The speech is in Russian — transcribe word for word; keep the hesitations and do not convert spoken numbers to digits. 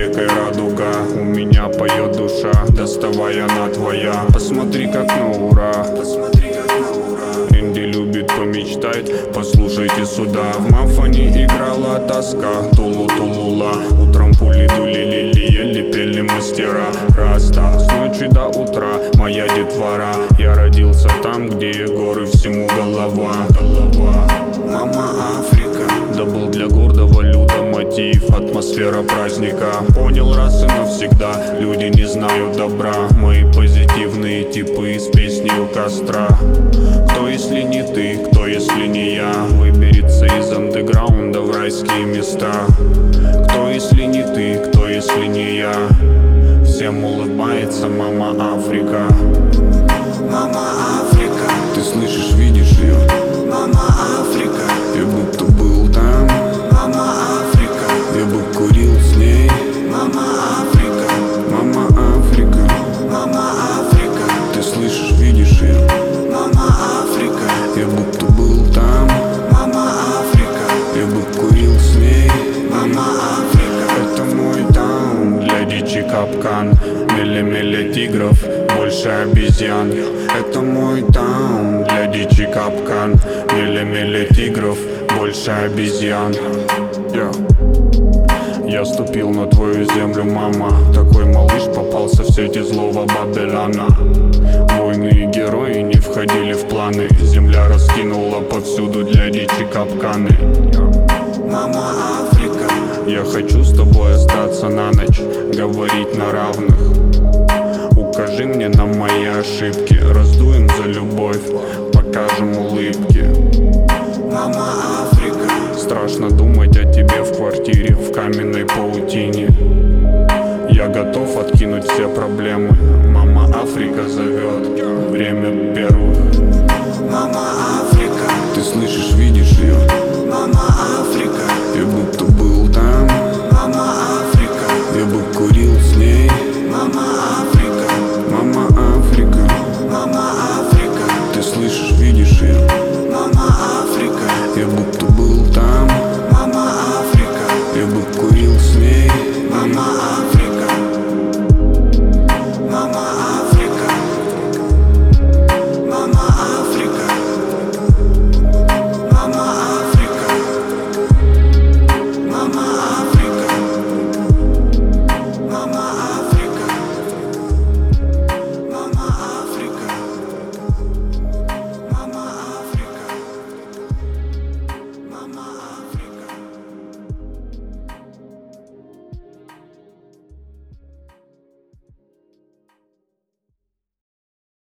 рекой радуга. У меня поет душа, доставай, она твоя. Посмотри, как на ура. Инди любит помечтать, послушайте сюда. В Мафоне играла тоска, тулу-тулула. Утром пули дули, лили, пели мастера. Раста, с ночи до утра моя детвора. Я родился там, где горы, всему голова. Мама Африка, да был для гордого люда мотив. Атмосфера праздника, понял раз и навсегда. Люди не знают добра, мои позитивные типы с песней у костра. Кто если не ты, кто если не я, выберется из андеграунда в райские места. Кто если не ты, кто если не я, всем улыбается мама Африка. Мама Африка, ты слышишь, видишь ее? мама Африка, Я будто был там, мама Африка, я бы курил с ней. мама Африка, Мама Африка, мама Африка, ты слышишь, видишь ее? мама Африка, Я будто был там, мама Африка, я бы курил с ней. мама Африка. Это мой таун, для дичи капкан. Меле-меле тигров, больше обезьян. Это мой таун, для дичи капкан. Меле-меле тигров, больше обезьян. Я Я ступил на твою землю, мама. Такой малыш попался в сети злого Бабеляна. Войны и герои не входили в планы. Земля раскинула повсюду для дичи капканы. Мама Африка, я хочу с тобой остаться на ночь, говорить на равных. Укажи мне на мои ошибки, раздуем за любовь, покажем улыбки. Мама Африка, страшно думать о тебе в квартире, в каменной паутине. Я готов откинуть все проблемы, мама Африка зовет.